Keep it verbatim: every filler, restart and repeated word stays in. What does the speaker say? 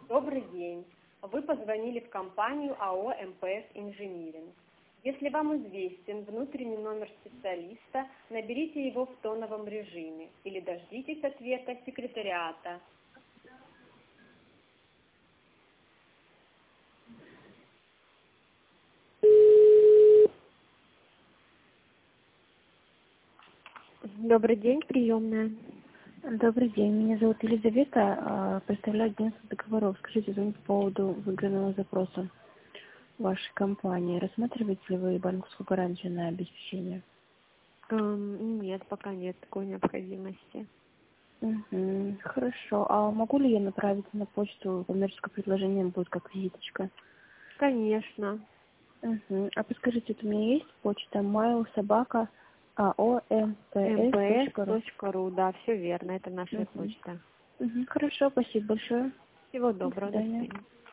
Добрый день. Вы позвонили в компанию АО МПС Инжиниринг. Если вам известен внутренний номер специалиста, наберите его в тоновом режиме или дождитесь ответа секретариата. Добрый день, приемная. Добрый день, меня зовут Елизавета, а, представляю агентство договоров. Скажите, звоню по поводу выигранного запроса вашей компании. Рассматриваете ли вы банковскую гарантию на обеспечение? Эм, нет, пока нет такой необходимости. Угу, хорошо. А могу ли я направить на почту коммерческое предложение, будет как визиточка? Конечно. Угу. А подскажите, вот у меня есть почта mail собака aomps.ru. mps.ru, да, все верно, это наша Угу. почта. Угу. Хорошо, спасибо большое. Всего До доброго, до свидания. свидания.